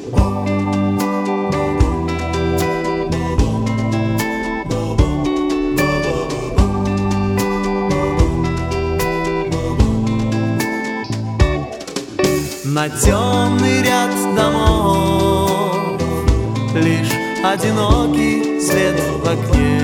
На темный ряд домов лишь одинокий свет в окне.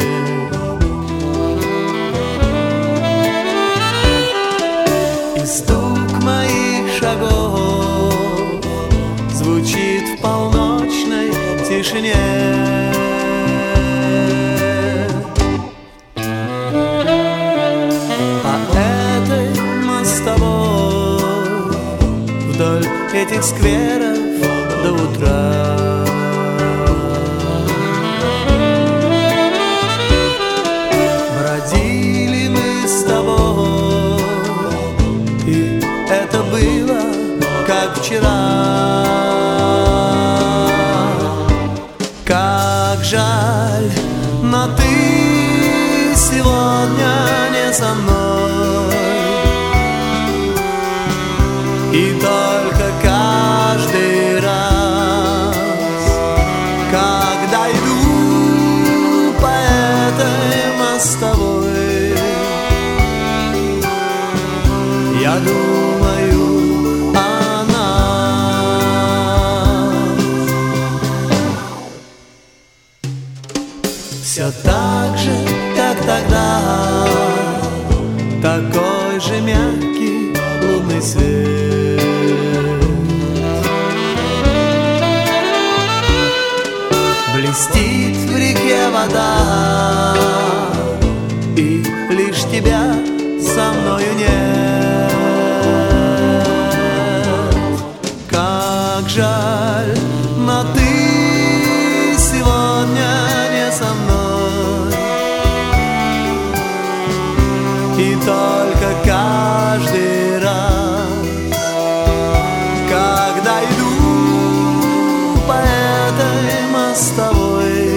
И стук моих шагов звучит в полночной тишине. Вдоль этих скверов до утра бродили мы с тобой, и это было как вчера. Как жаль, но ты сегодня не со мной. И только каждый раз, когда иду по этой мостовой, я думаю о нас. Все так же, как тогда, такой же мягкий лунный свет. Блестит в реке вода, и лишь тебя со мною нет. Как жаль, но ты сегодня не со мной. И только каждый раз, когда иду по этой мостовой,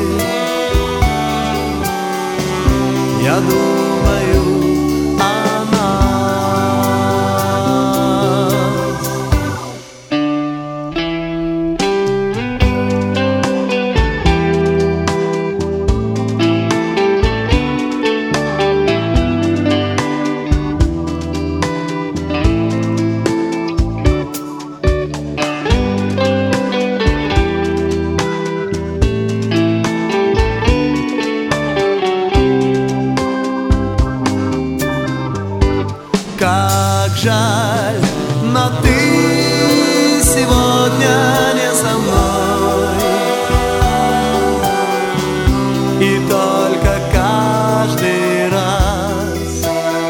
я думаю о Как жаль, но ты сегодня не со мной. И только каждый раз,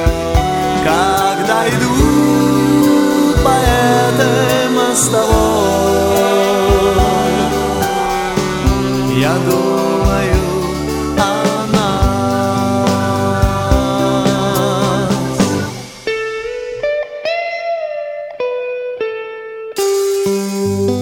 когда иду по этой мостовой, я думаю о нас.